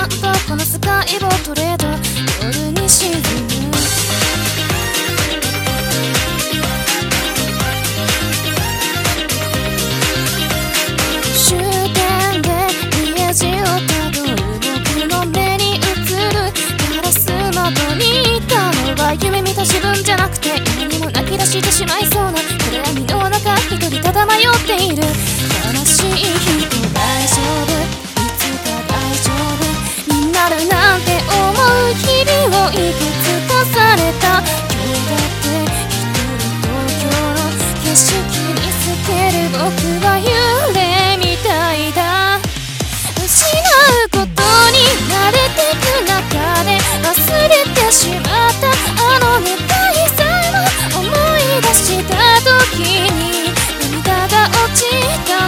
んとこのスカイをトレード夜に沈む終点で家路をたどる僕の目に映るガラス窓にいたのは夢見た自分じゃなくて今にも泣き出してしまいそうな暗闇の中一人ただ迷っている悲しい人大丈夫いつか大丈夫になるなんて思う日々をいくつかされた今日だって一人東京の景色に透ける僕は幽霊みたいだ失うことに慣れてく中で忘れてしまったあの願いさえも思い出した時に涙が落ちた